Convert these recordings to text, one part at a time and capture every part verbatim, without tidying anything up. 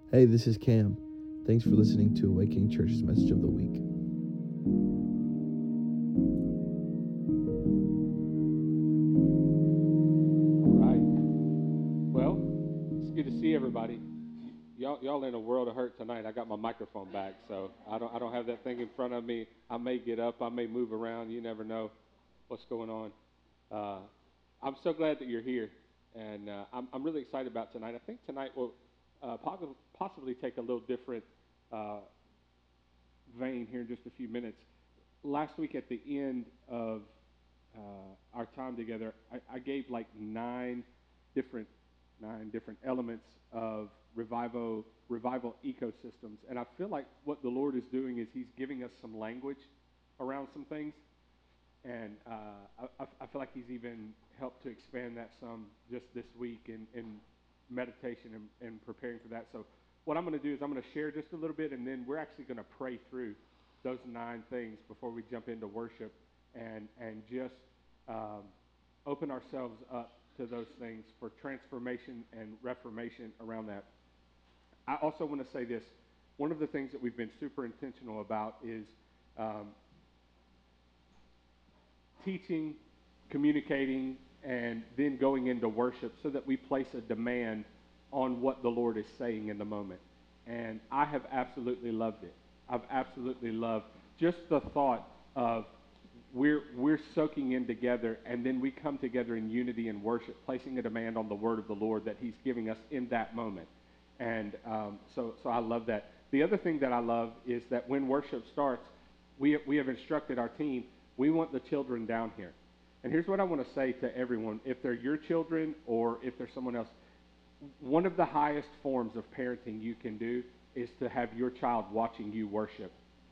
Hey, this is Cam. Thanks for listening to Awakening Church's Message of the Week. All right. Well, it's good to see everybody. Y'all, y'all in a world of hurt tonight. I got my microphone back, so I don't, I don't have that thing in front of me. I may get up, I may move around. You never know what's going on. Uh, I'm so glad that you're here, and uh, I'm, I'm really excited about tonight. I think tonight will uh, po- possibly take a little different uh, vein here in just a few minutes. Last week at the end of uh, our time together, I, I gave like nine different nine different elements of revival revival ecosystems, and I feel like what the Lord is doing is He's giving us some language around some things, and uh, I, I feel like He's even helped to expand that some just this week in, in meditation and, and preparing for that. So what I'm going to do is I'm going to share just a little bit, and then we're actually going to pray through those nine things before we jump into worship, and and just um, open ourselves up to those things for transformation and reformation around that. I also want to say this. One of the things that we've been super intentional about is um, teaching, communicating, and then going into worship so that we place a demand on what the Lord is saying in the moment. And I have absolutely loved it. I've absolutely loved just the thought of we're we're soaking in together, and then we come together in unity and worship, placing a demand on the word of the Lord that He's giving us in that moment. And um, so so I love that. The other thing that I love is that when worship starts, we we have instructed our team, we want the children down here. And here's what I want to say to everyone. If they're your children or if they're someone else, one of the highest forms of parenting you can do is to have your child watching you worship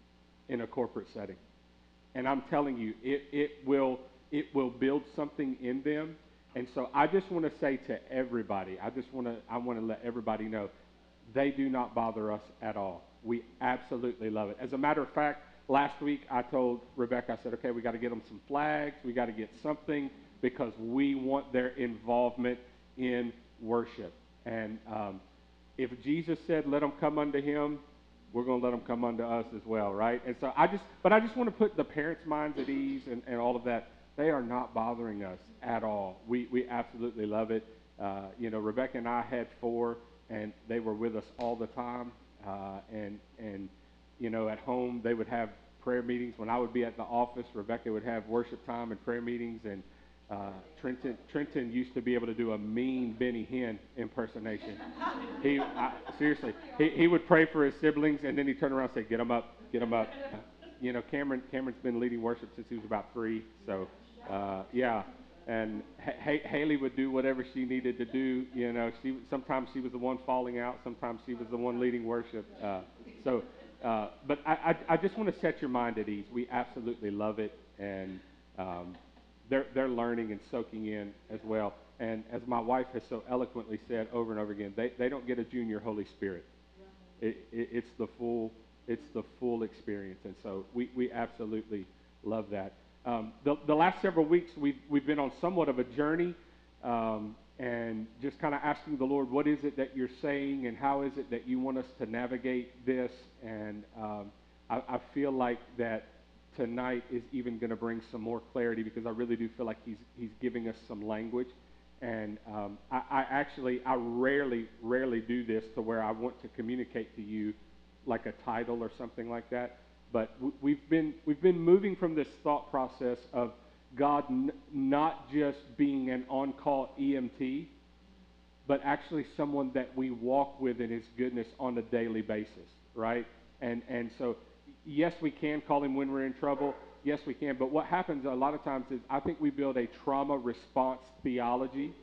in a corporate setting. And I'm telling you, it, it will it will build something in them. And so I just want to say to everybody, I just want to I want to let everybody know, they do not bother us at all. We absolutely love it. As a matter of fact, last week I told Rebecca, I said, okay, we got to get them some flags, we got to get something because we want their involvement in worship. And um, if Jesus said, let them come unto Him, we're going to let them come unto us as well, right? And so I just, but I just want to put the parents' minds at ease and, and all of that. They are not bothering us at all. We we absolutely love it. Uh, you know, Rebecca and I had four, and they were with us all the time. Uh, and and you know, at home they would have prayer meetings. When I would be at the office, Rebecca would have worship time and prayer meetings. And uh, Trenton Trenton used to be able to do a mean Benny Hinn impersonation. He I, seriously, he, he would pray for his siblings, and then he'd turn around and say, "Get them up, get them up." You know, Cameron Cameron's been leading worship since he was about three, so uh, yeah. And H- Haley would do whatever she needed to do. You know, she sometimes she was the one falling out, sometimes she was the one leading worship. Uh, so, uh, but I, I I just want to set your mind at ease. We absolutely love it, and um, they're they're learning and soaking in as well. And as my wife has so eloquently said over and over again, they, they don't get a junior Holy Spirit. It, it, it's the full it's the full experience, and so we, we absolutely love that. Um, the, the last several weeks we've we've been on somewhat of a journey, um, and just kind of asking the Lord, what is it that you're saying, and how is it that you want us to navigate this? And um, I, I feel like that tonight is even going to bring some more clarity because I really do feel like he's he's giving us some language. And um, I, I actually, I rarely, rarely do this to where I want to communicate to you like a title or something like that. But w- we've been we've been moving from this thought process of God n- not just being an on-call E M T, but actually someone that we walk with in His goodness on a daily basis, right? And and so, yes, we can call Him when we're in trouble. Yes, we can. But what happens a lot of times is I think we build a trauma response theology,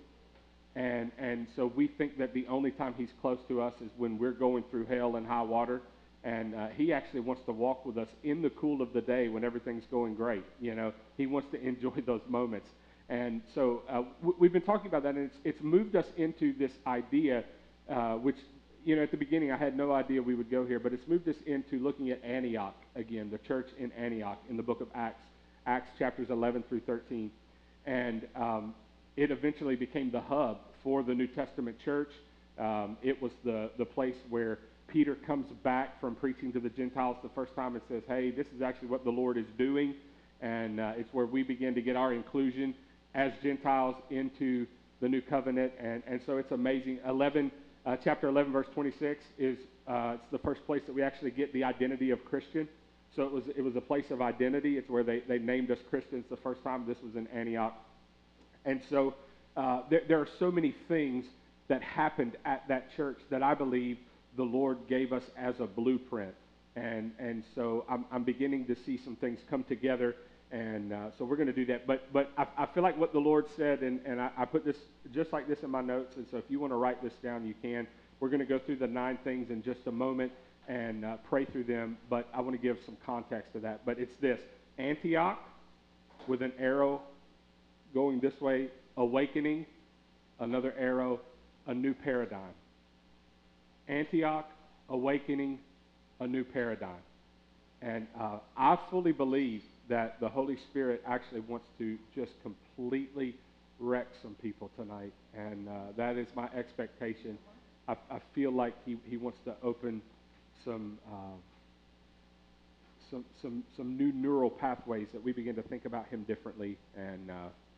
and and so we think that the only time He's close to us is when we're going through hell and high water. And uh, He actually wants to walk with us in the cool of the day when everything's going great. You know, He wants to enjoy those moments. And so uh, w- we've been talking about that, and it's, it's moved us into this idea, uh, which, you know, at the beginning I had no idea we would go here, but it's moved us into looking at Antioch again, the church in Antioch in the book of Acts, Acts chapters eleven through thirteen. And um, it eventually became the hub for the New Testament church. Um, it was the, the place where Peter comes back from preaching to the Gentiles the first time and says, hey, this is actually what the Lord is doing. And uh, it's where we begin to get our inclusion as Gentiles into the new covenant. And, and so it's amazing. eleven, uh, chapter eleven, verse twenty-six is uh, it's the first place that we actually get the identity of Christian. So it was it was a place of identity. It's where they, they named us Christians the first time. This was in Antioch. And so uh, there, there are so many things that happened at that church that I believe the Lord gave us as a blueprint. And and so I'm, I'm beginning to see some things come together. And uh, so we're going to do that. But but I, I feel like what the Lord said, and, and I, I put this just like this in my notes. And so if you want to write this down, you can. We're going to go through the nine things in just a moment and uh, pray through them. But I want to give some context to that. But it's this: Antioch with an arrow going this way, awakening, another arrow, a new paradigm. Antioch, awakening, a new paradigm. And uh, I fully believe that the Holy Spirit actually wants to just completely wreck some people tonight. And uh, that is my expectation. I, I feel like he, he wants to open some, uh, some, some, some new neural pathways that we begin to think about him differently. And uh,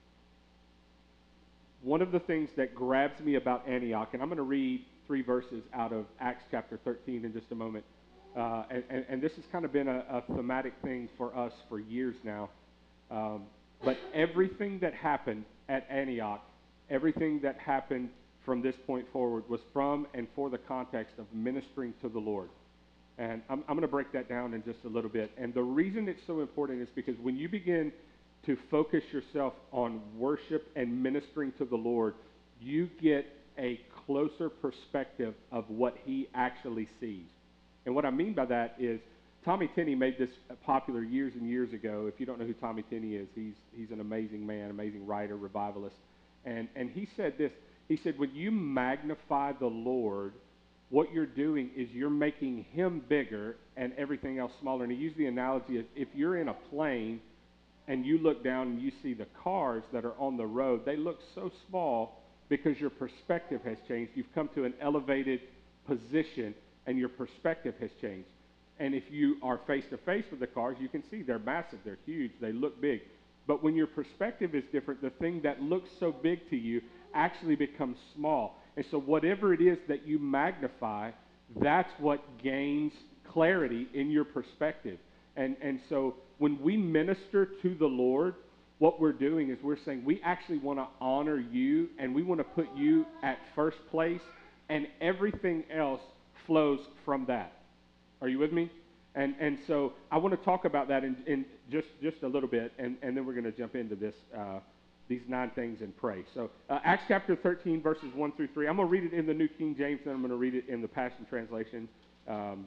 one of the things that grabs me about Antioch, and I'm going to read three verses out of Acts chapter thirteen in just a moment. Uh, and, and, and this has kind of been a, a thematic thing for us for years now. Um, but everything that happened at Antioch, everything that happened from this point forward was from and for the context of ministering to the Lord. And I'm, I'm going to break that down in just a little bit. And the reason it's so important is because when you begin to focus yourself on worship and ministering to the Lord, you get a closer perspective of what he actually sees. And what I mean by that is Tommy Tenney made this popular years and years ago. If you don't know who Tommy Tenney is, he's he's an amazing man, amazing writer, revivalist. And and he said this. He said, when you magnify the Lord, what you're doing is you're making him bigger and everything else smaller. And he used the analogy of if you're in a plane and you look down and you see the cars that are on the road, they look so small because your perspective has changed. You've come to an elevated position and your perspective has changed. And if you are face-to-face with the cars, you can see they're massive, they're huge, they look big. But when your perspective is different, the thing that looks so big to you actually becomes small. And so whatever it is that you magnify, that's what gains clarity in your perspective. And, and so when we minister to the Lord, what we're doing is we're saying we actually want to honor you and we want to put you at first place, and everything else flows from that. Are you with me? And and so I want to talk about that in, in just, just a little bit, and, and then we're going to jump into this, uh, these nine things and pray. So uh, Acts chapter thirteen, verses one through three. I'm going to read it in the New King James, and I'm going to read it in the Passion Translation, um,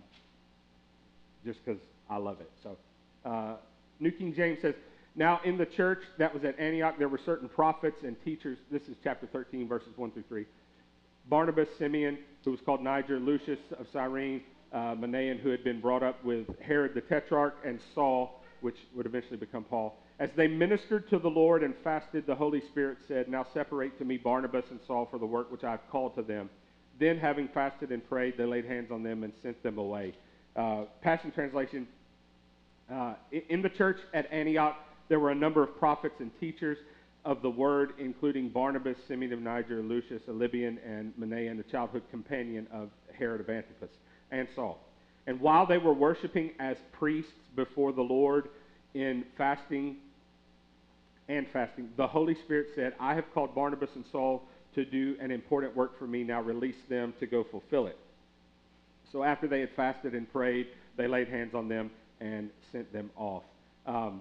just because I love it. So uh, New King James says, now in the church that was at Antioch, there were certain prophets and teachers. This is chapter thirteen, verses one through three. Barnabas, Simeon, who was called Niger, Lucius of Cyrene, uh, Manaen, who had been brought up with Herod the Tetrarch, and Saul, which would eventually become Paul. As they ministered to the Lord and fasted, the Holy Spirit said, now separate to me Barnabas and Saul for the work which I have called to them. Then, having fasted and prayed, they laid hands on them and sent them away. Uh, Passion Translation, uh, in the church at Antioch, there were a number of prophets and teachers of the word, including Barnabas, Simeon of Niger, Lucius, a Libyan, and Manaen, the childhood companion of Herod of Antipas, and Saul. And while they were worshiping as priests before the Lord in fasting and fasting, the Holy Spirit said, I have called Barnabas and Saul to do an important work for me. Now release them to go fulfill it. So after they had fasted and prayed, they laid hands on them and sent them off. Um,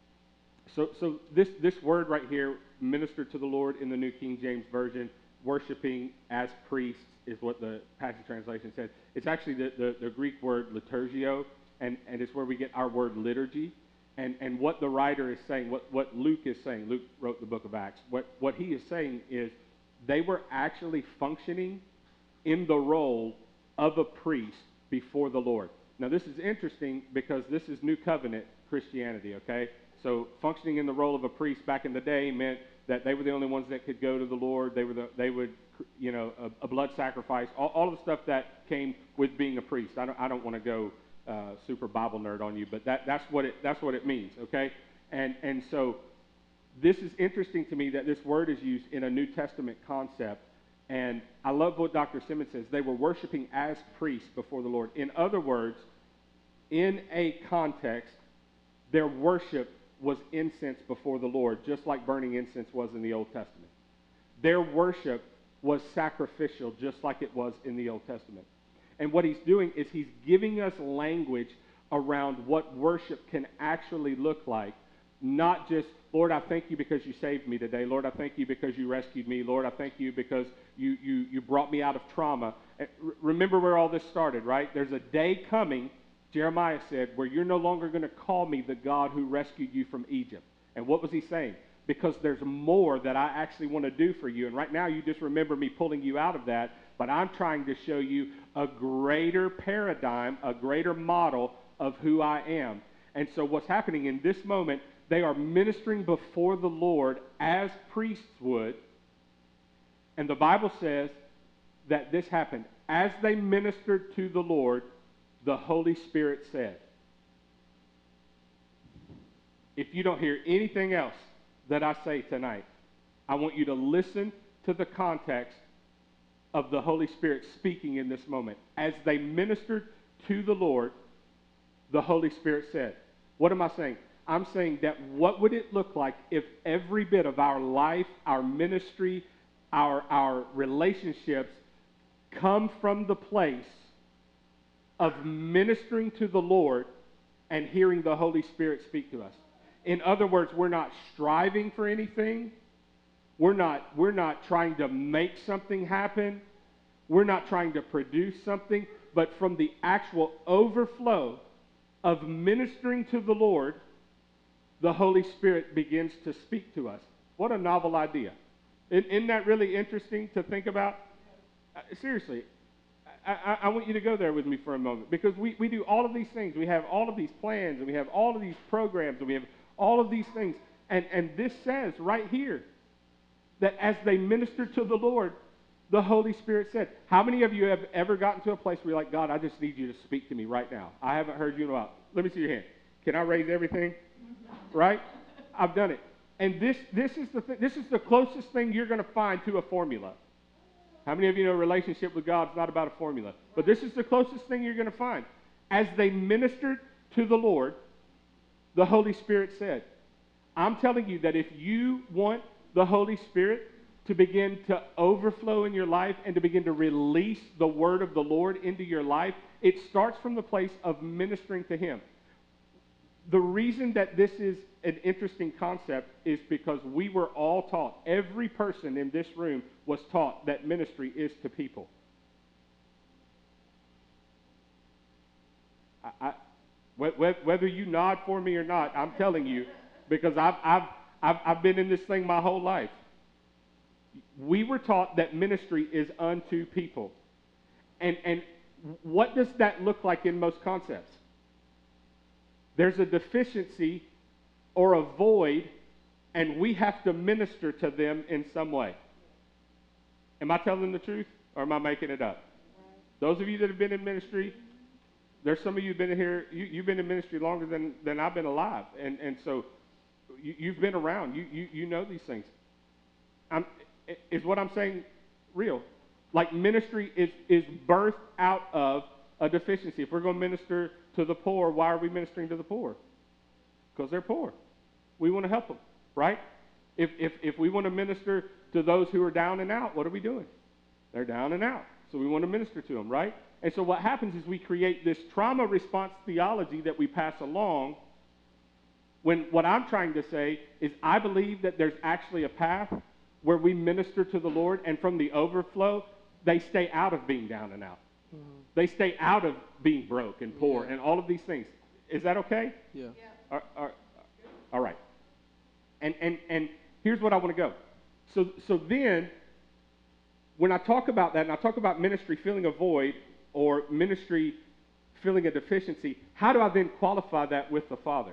So, so this, this word right here, minister to the Lord in the New King James Version, worshiping as priests is what the Passion Translation said. It's actually the, the, the Greek word liturgio, and, and it's where we get our word liturgy. And, and what the writer is saying, what, what Luke is saying, Luke wrote the book of Acts, what, what he is saying is they were actually functioning in the role of a priest before the Lord. Now this is interesting because this is New Covenant Christianity, okay? So functioning in the role of a priest back in the day meant that they were the only ones that could go to the Lord. They were the, they would you know, a, a blood sacrifice, all, all of the stuff that came with being a priest. I don't, I don't want to go uh, super Bible nerd on you, but that, that's what it that's what it means, okay? And and so this is interesting to me that this word is used in a New Testament concept, and I love what Doctor Simmons says. They were worshiping as priests before the Lord. In other words, in a context, their worship was incense before the Lord, just like burning incense was in the Old Testament. Their worship was sacrificial, just like it was in the Old Testament. And what he's doing is he's giving us language around what worship can actually look like, not just, Lord, I thank you because you saved me today. Lord, I thank you because you rescued me. Lord, I thank you because you, you, you brought me out of trauma. Remember where all this started, right? There's a day coming, Jeremiah said, where you're no longer going to call me the God who rescued you from Egypt. And what was he saying? Because there's more that I actually want to do for you. And right now you just remember me pulling you out of that, but I'm trying to show you a greater paradigm, a greater model of who I am. And so what's happening in this moment, they are ministering before the Lord as priests would. And the Bible says that this happened. As they ministered to the Lord, the Holy Spirit said. If you don't hear anything else that I say tonight, I want you to listen to the context of the Holy Spirit speaking in this moment. As they ministered to the Lord, the Holy Spirit said. What am I saying? I'm saying that what would it look like if every bit of our life, our ministry, our, our relationships come from the place of ministering to the Lord and hearing the Holy Spirit speak to us. In other words, we're not striving for anything. We're not, we're not trying to make something happen. We're not trying to produce something. But from the actual overflow of ministering to the Lord, the Holy Spirit begins to speak to us. What a novel idea. Isn't that really interesting to think about? Seriously, I, I want you to go there with me for a moment, because we, we do all of these things. We have all of these plans, and we have all of these programs, and we have all of these things. And, and this says right here that as they ministered to the Lord, the Holy Spirit said. How many of you have ever gotten to a place where you're like, God, I just need you to speak to me right now. I haven't heard you in a while. Let me see your hand. Can I raise everything? Right? I've done it. And this, this, is the th- this is the closest thing you're going to find to a formula. How many of you know a relationship with God is not about a formula? But this is the closest thing you're going to find. As they ministered to the Lord, the Holy Spirit said. I'm telling you that if you want the Holy Spirit to begin to overflow in your life and to begin to release the word of the Lord into your life, it starts from the place of ministering to Him. The reason that this is an interesting concept is because we were all taught, every person in this room was taught that ministry is to people. I, I, whether you nod for me or not, I'm telling you, because I've, I've, I've, I've been in this thing my whole life. We were taught that ministry is unto people. And, and what does that look like in most concepts? There's a deficiency or a void, and we have to minister to them in some way. Am I telling the truth, or am I making it up? Those of you that have been in ministry, there's some of you who've been here, you, you've been in ministry longer than, than I've been alive, and, and so you, you've been around. You, you, you know these things. I'm, is what I'm saying real? Like ministry is, is birthed out of a deficiency. If we're going to minister to the poor, why are we ministering to the poor? Because they're poor. We want to help them, right? If, if, if we want to minister to those who are down and out, what are we doing? They're down and out. So we want to minister to them, right? And so what happens is we create this trauma response theology that we pass along, when what I'm trying to say is I believe that there's actually a path where we minister to the Lord, and from the overflow, they stay out of being down and out. Mm-hmm. They stay out of being broke and poor yeah. and all of these things. Is that okay? Yeah. yeah. All, all, all right. And, and, and here's what I want to go. So, so then, when I talk about that, and I talk about ministry filling a void or ministry filling a deficiency, how do I then qualify that with the Father,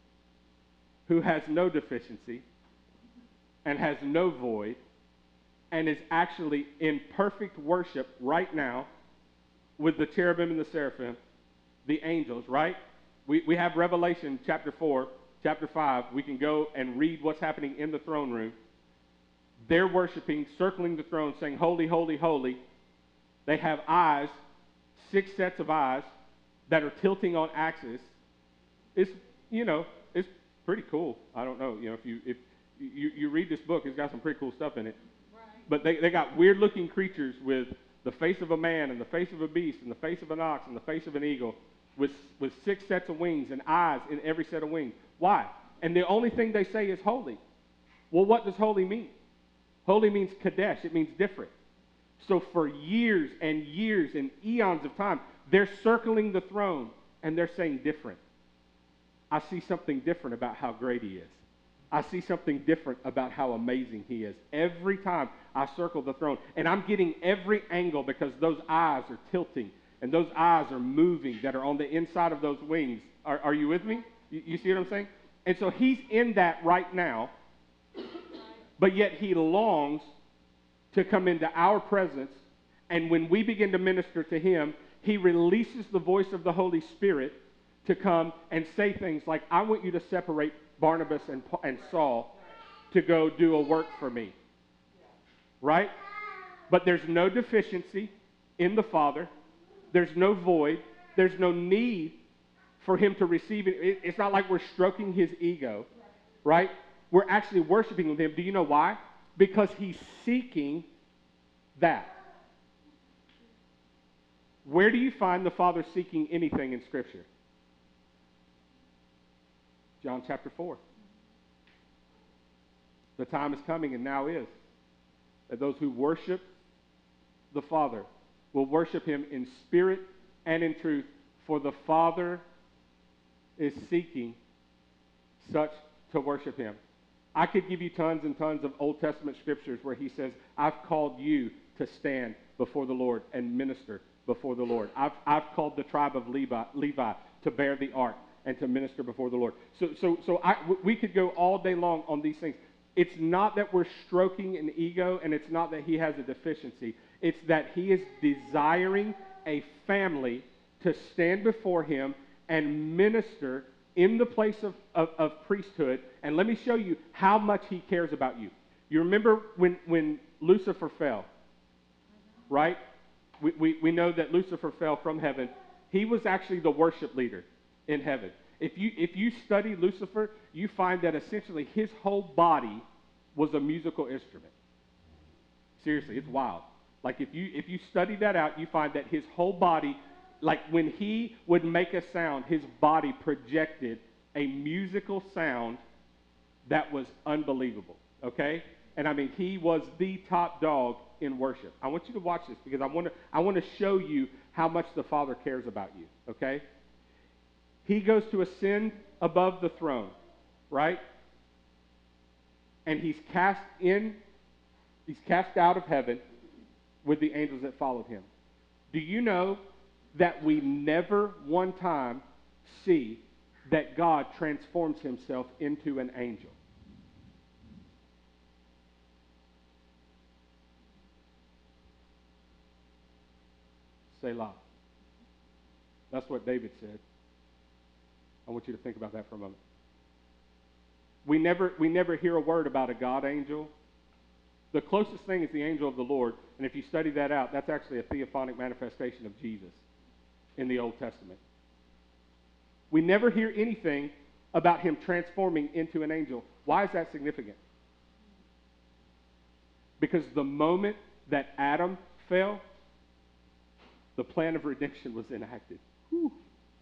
who has no deficiency and has no void and is actually in perfect worship right now with the cherubim and the seraphim, the angels, right? We, we have Revelation chapter four, chapter five. We can go and read what's happening in the throne room. They're worshiping, circling the throne, saying, holy, holy, holy. They have eyes, six sets of eyes that are tilting on axis. It's, you know, it's pretty cool. I don't know, you know, if you if you, you read this book, it's got some pretty cool stuff in it. Right. But they, they got weird-looking creatures with the face of a man and the face of a beast and the face of an ox and the face of an eagle with, with six sets of wings and eyes in every set of wings. Why? And the only thing they say is holy. Well, what does holy mean? Holy means kadesh. It means different. So for years and years and eons of time, they're circling the throne and they're saying different. I see something different about how great he is. I see something different about how amazing he is. Every time I circle the throne, and I'm getting every angle because those eyes are tilting and those eyes are moving that are on the inside of those wings. Are, are you with me? You, you see what I'm saying? And so he's in that right now, but yet he longs to come into our presence, and when we begin to minister to him, he releases the voice of the Holy Spirit to come and say things like, I want you to separate Barnabas and, and Saul to go do a work for me. Right? But there's no deficiency in the Father. There's no void. There's no need for him to receive it. it. It's not like we're stroking his ego. Right? We're actually worshiping with him. Do you know why? Because he's seeking that. Where do you find the Father seeking anything in Scripture? John chapter four. The time is coming, and now is, that those who worship the Father will worship him in spirit and in truth, for the Father is seeking such to worship him. I could give you tons and tons of Old Testament scriptures where he says, I've called you to stand before the Lord and minister before the Lord. I've, I've called the tribe of Levi, Levi to bear the ark and to minister before the Lord. So, so, so I, we could go all day long on these things. It's not that we're stroking an ego, and it's not that he has a deficiency. It's that he is desiring a family to stand before him and minister in the place of, of, of priesthood. And let me show you how much he cares about you. You remember when, when Lucifer fell, right? We, we, we know that Lucifer fell from heaven. He was actually the worship leader in heaven. If you, if you study Lucifer, you find that essentially his whole body was a musical instrument. Seriously, it's wild. Like if you, if you study that out, you find that his whole body, like when he would make a sound, his body projected a musical sound that was unbelievable, okay? And I mean, he was the top dog in worship. I want you to watch this because I want to, I want to show you how much the Father cares about you, okay? He goes to ascend above the throne, right? And he's cast in, he's cast out of heaven with the angels that followed him. Do you know that we never one time see that God transforms himself into an angel? Selah. That's what David said. I want you to think about that for a moment. We never, we never hear a word about a God angel. The closest thing is the angel of the Lord, and if you study that out, that's actually a theophanic manifestation of Jesus in the Old Testament. We never hear anything about him transforming into an angel. Why is that significant? Because the moment that Adam fell, the plan of redemption was enacted. Whew.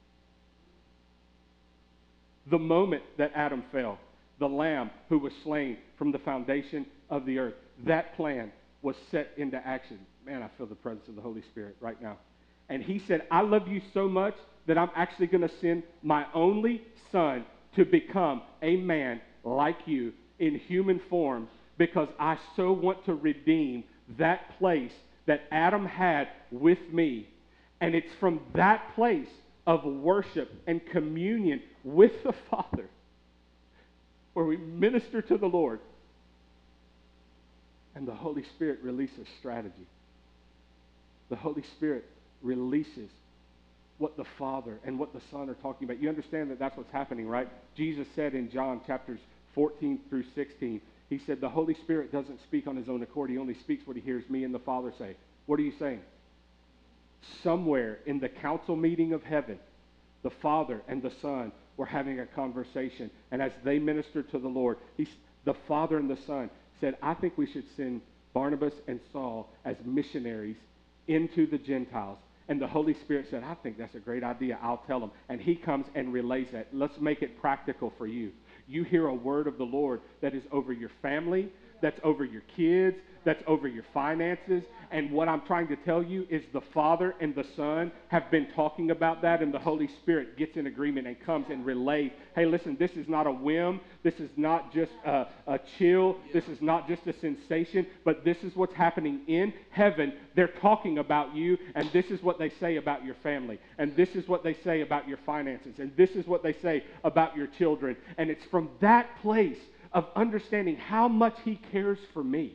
The moment that Adam fell, the lamb who was slain from the foundation of the earth, that plan was set into action. Man, I feel the presence of the Holy Spirit right now. And he said, I love you so much that I'm actually going to send my only son to become a man like you in human form because I so want to redeem that place that Adam had with me. And it's from that place of worship and communion with the Father where we minister to the Lord And the Holy Spirit releases strategy. The Holy Spirit releases what the Father and what the Son are talking about. You understand that that's what's happening, right? Jesus said in John chapters fourteen through sixteen, he said, the Holy Spirit doesn't speak on his own accord. He only speaks what he hears me and the Father say. What are you saying? Somewhere in the council meeting of heaven, the Father and the Son were having a conversation. And as they ministered to the Lord, he, the Father and the Son said, I think we should send Barnabas and Saul as missionaries into the Gentiles. And the Holy Spirit said, I think that's a great idea. I'll tell them. And he comes and relays that. Let's make it practical for you. You hear a word of the Lord that is over your family, that's over your kids, that's over your finances. And what I'm trying to tell you is the Father and the Son have been talking about that, and the Holy Spirit gets in agreement and comes and relays, hey, listen, this is not a whim. This is not just a, a chill. This is not just a sensation, but this is what's happening in heaven. They're talking about you, and this is what they say about your family, and this is what they say about your finances, and this is what they say about your children. And it's from that place of understanding how much he cares for me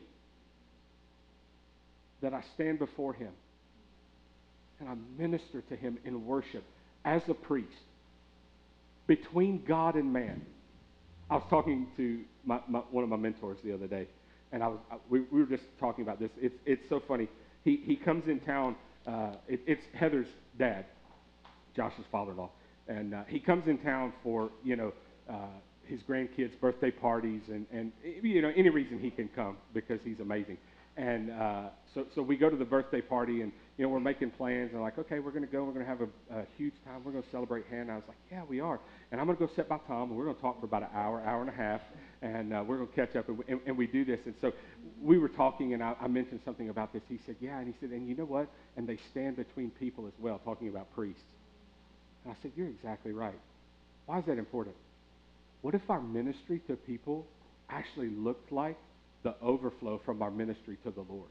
that I stand before him and I minister to him in worship as a priest between God and man. I was talking to my, my, one of my mentors the other day, and I was I, we, we were just talking about this. It's it's so funny. He he comes in town. Uh, it, it's Heather's dad, Josh's father-in-law, and uh, he comes in town for you know uh, his grandkids' birthday parties and and you know any reason he can come because he's amazing. And uh, so, so we go to the birthday party, and you know we're making plans. And like, okay, we're going to go. We're going to have a, a huge time. We're going to celebrate Hannah. I was like, yeah, we are. And I'm going to go sit by Tom, and we're going to talk for about an hour, hour and a half, and uh, we're going to catch up. And, and, and we do this. And so we were talking, and I, I mentioned something about this. He said, yeah. And he said, and you know what? And they stand between people as well, talking about priests. And I said, you're exactly right. Why is that important? What if our ministry to people actually looked like the overflow from our ministry to the Lord?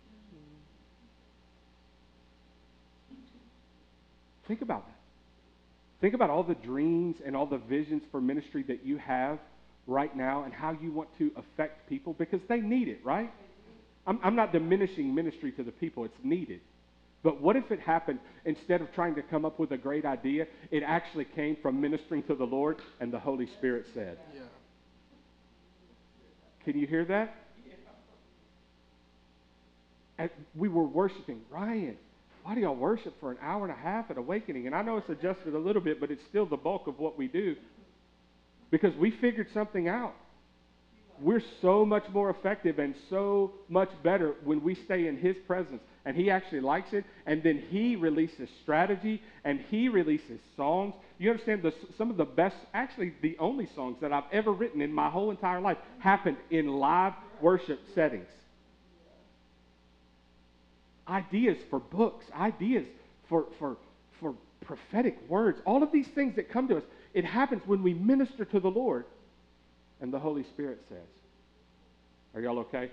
Think about that. Think about all the dreams and all the visions for ministry that you have right now and how you want to affect people because they need it, right? I'm, I'm not diminishing ministry to the people. It's needed. But what if it happened, instead of trying to come up with a great idea, it actually came from ministering to the Lord and the Holy Spirit said? Yeah. Can you hear that? And we were worshiping. Ryan, why do y'all worship for an hour and a half at Awakening? And I know it's adjusted a little bit, but it's still the bulk of what we do because we figured something out. We're so much more effective and so much better when we stay in his presence. And he actually likes it. And then he releases strategy and he releases songs. You understand, the, some of the best, actually the only songs that I've ever written in my whole entire life happened in live worship settings. Ideas for books, ideas for, for, for prophetic words, all of these things that come to us, it happens when we minister to the Lord and the Holy Spirit says. Are y'all okay?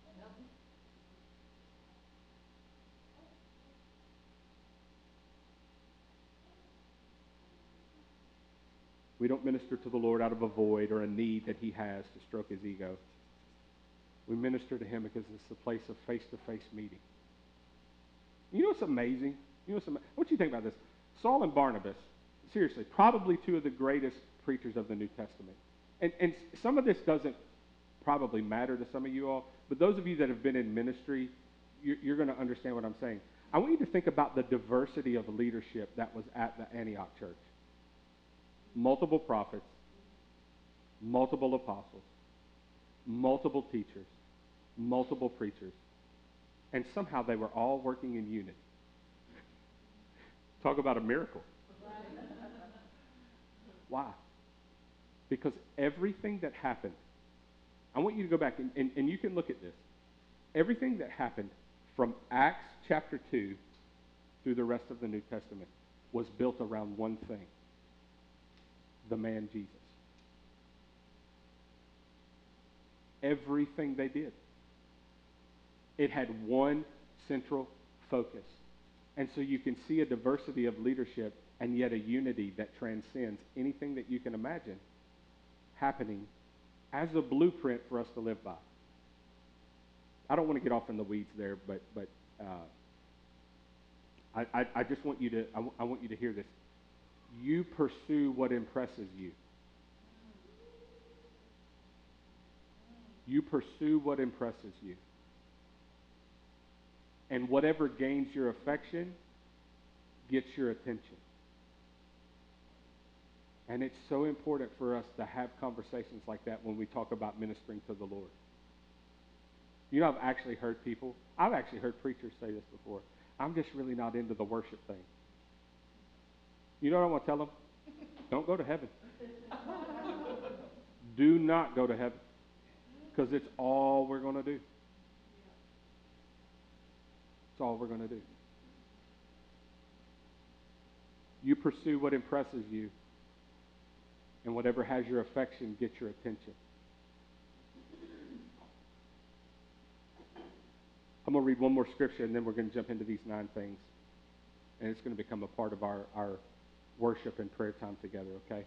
We don't minister to the Lord out of a void or a need that he has to stroke his ego. We minister to him because it's a place of face-to-face meeting. You know what's amazing? You know what's ama- what do you think about this? Saul and Barnabas, seriously, probably two of the greatest preachers of the New Testament. And, and some of this doesn't probably matter to some of you all, but those of you that have been in ministry, you're, you're going to understand what I'm saying. I want you to think about the diversity of leadership that was at the Antioch church. Multiple prophets, multiple apostles, multiple teachers, multiple preachers, and somehow they were all working in unity. Talk about a miracle. Why? Because everything that happened, I want you to go back, and, and, and you can look at this. Everything that happened from Acts chapter two through the rest of the New Testament was built around one thing: the man Jesus. Everything they did. It had one central focus. And so you can see a diversity of leadership and yet a unity that transcends anything that you can imagine happening as a blueprint for us to live by. I don't want to get off in the weeds there, but but uh, I, I I just want you to I, w- I want you to hear this. You pursue what impresses you. You pursue what impresses you. And whatever gains your affection gets your attention. And it's so important for us to have conversations like that when we talk about ministering to the Lord. You know, I've actually heard people, I've actually heard preachers say this before. I'm just really not into the worship thing. You know what I want to tell them? Don't go to heaven. Do not go to heaven. Because it's all we're going to do. It's all we're going to do. You pursue what impresses you, and whatever has your affection gets your attention. I'm going to read one more scripture, and then we're going to jump into these nine things. And it's going to become a part of our, our worship and prayer time together, okay?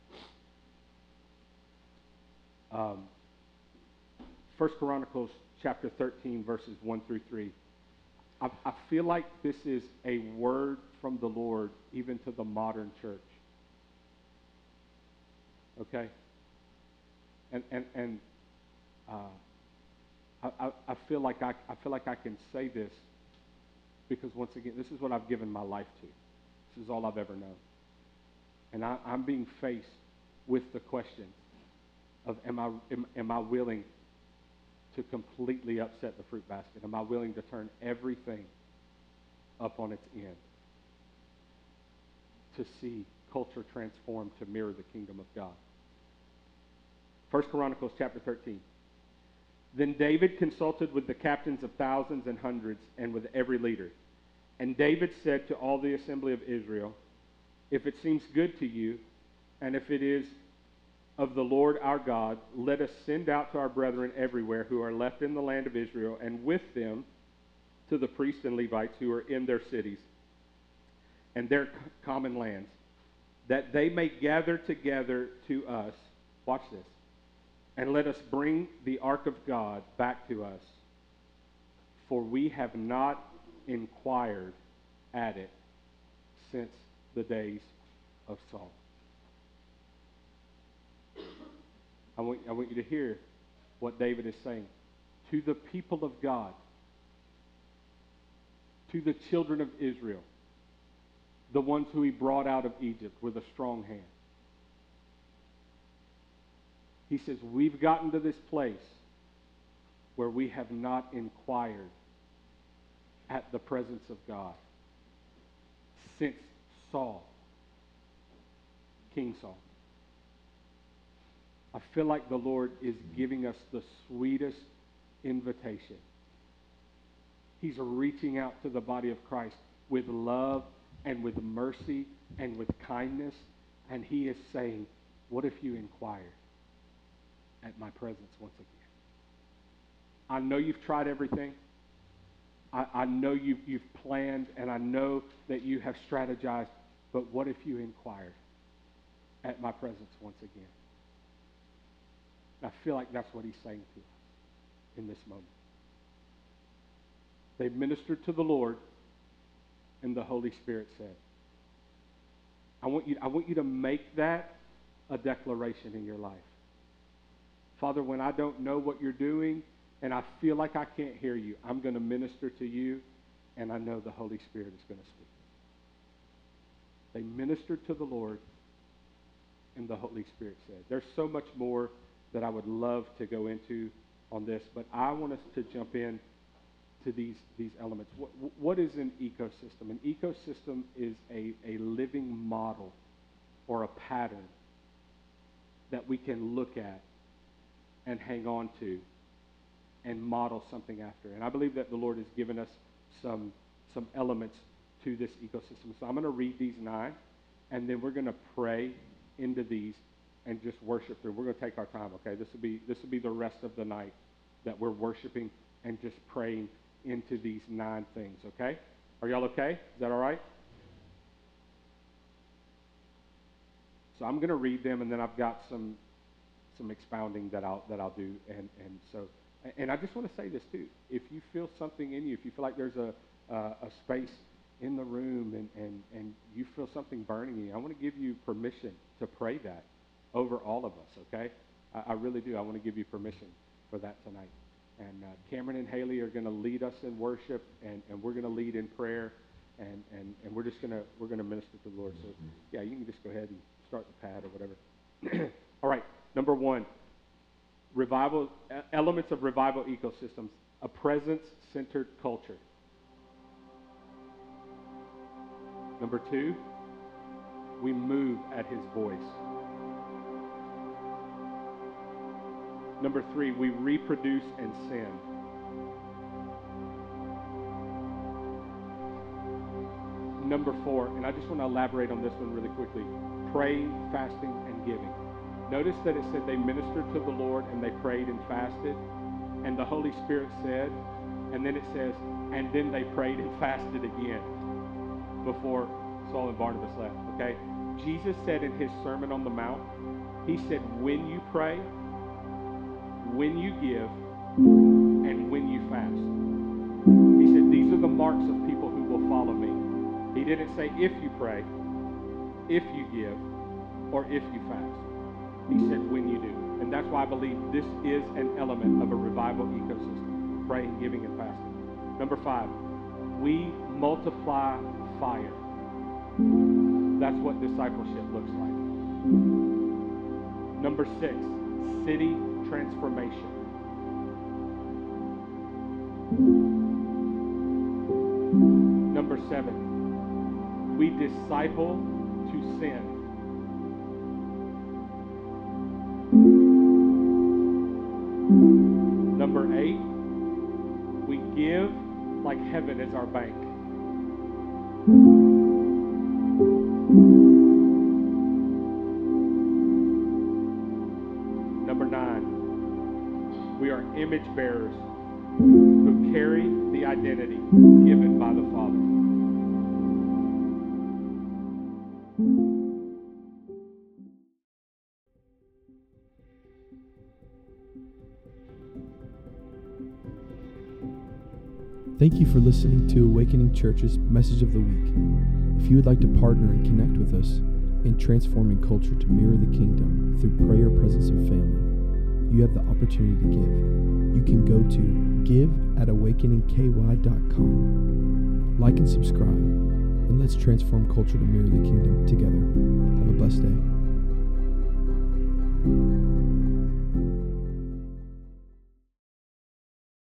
Um, First Chronicles chapter thirteen, verses one through three. I, I feel like this is a word from the Lord even to the modern church. Okay? And and and uh, I, I, I feel like I, I feel like I can say this because once again, this is what I've given my life to. This is all I've ever known. And I, I'm being faced with the question of am I am, am I willing to completely upset the fruit basket? Am I willing to turn everything up on its end to see culture transformed to mirror the kingdom of God? First Chronicles chapter thirteen. Then David consulted with the captains of thousands and hundreds and with every leader. And David said to all the assembly of Israel, if it seems good to you, and if it is of the Lord our God, let us send out to our brethren everywhere who are left in the land of Israel, and with them to the priests and Levites who are in their cities and their common lands, that they may gather together to us. Watch this. And let us bring the ark of God back to us, for we have not inquired at it since the days of Saul. I want, I want you to hear what David is saying. To the people of God, to the children of Israel, the ones who he brought out of Egypt with a strong hand. He says, we've gotten to this place where we have not inquired at the presence of God since Saul, King Saul. I feel like the Lord is giving us the sweetest invitation. He's reaching out to the body of Christ with love and with mercy and with kindness. And he is saying, what if you inquire at my presence once again? I know you've tried everything. I, I know you've, you've planned, and I know that you have strategized. But what if you inquired at my presence once again? I feel like that's what he's saying to us in this moment. They ministered to the Lord, and the Holy Spirit said, I want you, I want you to make that a declaration in your life. Father, when I don't know what you're doing and I feel like I can't hear you, I'm going to minister to you, and I know the Holy Spirit is going to speak. They ministered to the Lord, and the Holy Spirit said. There's so much more that I would love to go into on this, but I want us to jump in to these, these elements. What, what is an ecosystem? An ecosystem is a, a living model or a pattern that we can look at and hang on to and model something after. And I believe that the Lord has given us some, some elements to this ecosystem. So I'm going to read these nine, and then we're going to pray into these and just worship through. We're going to take our time, okay? This will be this will be the rest of the night that we're worshiping and just praying into these nine things, okay? Are y'all okay? Is that all right? So I'm going to read them, and then I've got some some expounding that I'll that I'll do, and and so And I just want to say this too. If you feel something in you, if you feel like there's a, uh, a space in the room and, and, and you feel something burning in you, I want to give you permission to pray that over all of us, okay? I, I really do. I want to give you permission for that tonight. And uh, Cameron and Haley are going to lead us in worship, and, and we're going to lead in prayer, and, and, and we're just going to we're going to minister to the Lord. So, yeah, you can just go ahead and start the pad or whatever. All right, number one, revival elements of revival ecosystems, a presence-centered culture. Number two, we move at his voice. Number three, we reproduce and send. Number four, and I just want to elaborate on this one really quickly, praying, fasting, and giving. Notice that it said they ministered to the Lord and they prayed and fasted, and the Holy Spirit said, and then it says, and then they prayed and fasted again before Saul and Barnabas left, okay? Jesus said in his Sermon on the Mount, he said, when you pray, when you give, and when you fast. He said, these are the marks of people who will follow me. He didn't say if you pray, if you give, or if you fast. He said when you do. And that's why I believe this is an element of a revival ecosystem, praying, giving, and fasting. Number five, we multiply fire. That's what discipleship looks like. Number six, city transformation. Number seven, we disciple to send. Number eight, we give like heaven is our bank. Number nine, we are image bearers who carry the identity given by the Father. Thank you for listening to Awakening Church's Message of the Week. If you would like to partner and connect with us in transforming culture to mirror the kingdom through prayer, presence, and family, you have the opportunity to give. You can go to give at awakening k y dot com. Like and subscribe, and let's transform culture to mirror the kingdom together. Have a blessed day.